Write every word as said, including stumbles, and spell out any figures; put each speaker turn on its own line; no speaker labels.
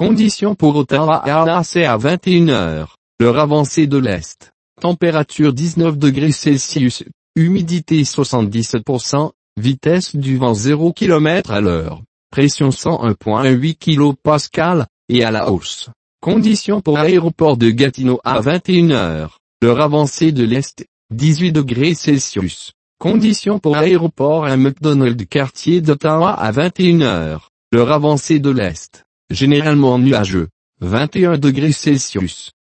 Conditions pour Ottawa A C à vingt et une heures. L'heure avancée de l'Est. Température dix-neuf degrés Celsius. Humidité soixante-dix pour cent. Vitesse du vent zéro kilomètre à l'heure. Pression cent un virgule huit kilopascales, et à la hausse. Conditions pour aéroport de Gatineau à vingt et une heures. L'heure avancée de l'Est. dix-huit degrés Celsius. Conditions pour aéroport à McDonald quartier d'Ottawa à vingt et une heures. L'heure avancée de l'Est. Généralement nuageux. vingt et un degrés Celsius.